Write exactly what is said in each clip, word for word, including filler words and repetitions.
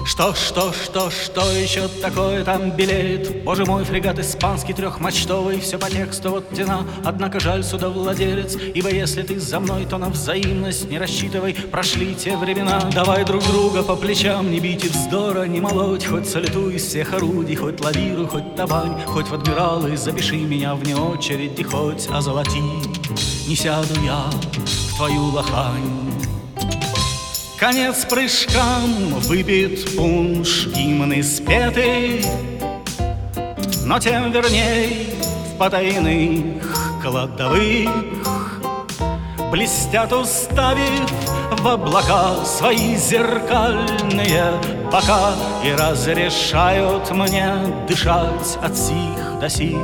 Что, что, что, что еще такое там белеет? Боже мой, фрегат испанский трехмачтовый, все по тексту вот тена, однако жаль судовладелец, ибо если ты за мной, то на взаимность не рассчитывай, прошли те времена. Давай друг друга по плечам, не бить и вздора, не молоть, хоть салюту из всех орудий, хоть лавируй, хоть табань, хоть в адмиралы запиши меня вне очереди, хоть озолоти. Не сяду я в твою лохань. Конец прыжкам, выпит пунш, гимны спеты, но тем верней в потайных кладовых блестят, уставив в облака свои зеркальные бока, и разрешают мне дышать от сих до сих.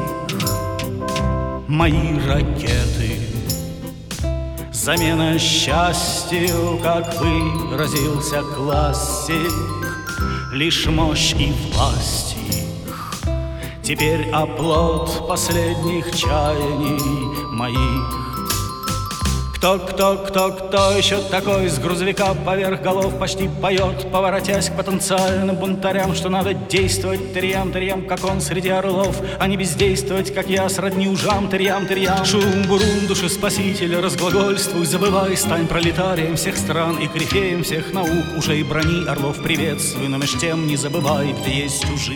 Мои ракеты — замена счастью, как выразился классик, лишь мощь и власть их теперь оплот последних чаяний моих. Кто, кто, кто, кто еще такой с грузовика поверх голов почти поет, поворотясь к потенциальным бунтарям, что надо действовать тырьям, тырьям, как он среди орлов, а не бездействовать, как я, сродни ужам, тырьям, тырьям. Шум-бурум, душеспаситель, разглагольствуй, забывай, стань пролетарием всех стран и корифеем всех наук, уже и брони орлов приветствуй, но меж тем не забывай, где есть чужие,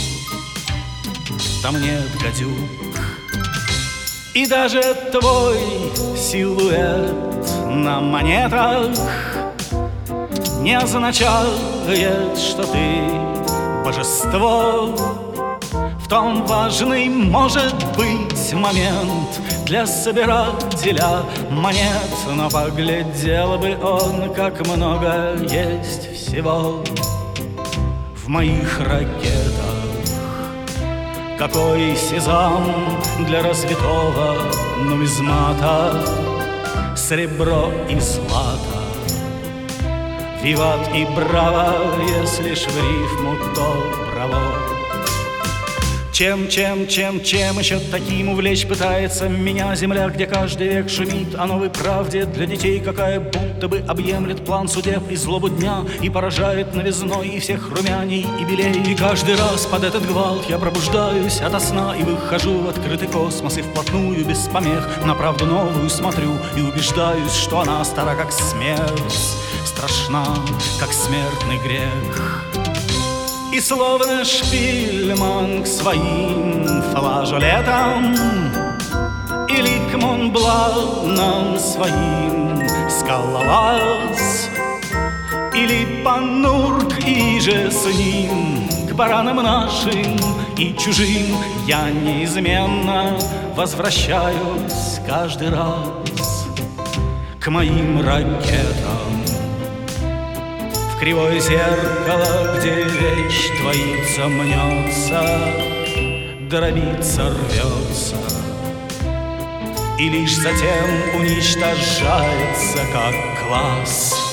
там нет гадюк. И даже твой силуэт на монетах не означает, что ты божество. В том важный может быть момент для собирателя монет, но поглядел бы он, как много есть всего в моих ракетах. Какой сезам для развитого нумизмата, сребро и злато, виват и браво, если ж в рифму, то браво. Чем, чем, чем, чем еще таким увлечь пытается меня земля, где каждый век шумит о новой правде для детей, какая будто бы объемлет план судеб и злобу дня, и поражает новизной и всех румяней и белей. И каждый раз под этот гвалт я пробуждаюсь ото сна и выхожу в открытый космос, и вплотную без помех на правду новую смотрю и убеждаюсь, что она стара как смерть, страшна как смертный грех. И словно Шпильман к своим флажолетам или к Монбланам своим скалолаз, или Панурк и же с ним к баранам нашим и чужим я неизменно возвращаюсь каждый раз к моим ракетам. В кривое зеркало, где вещь твоится, мнется, дробится, рвется, и лишь затем уничтожается как класс.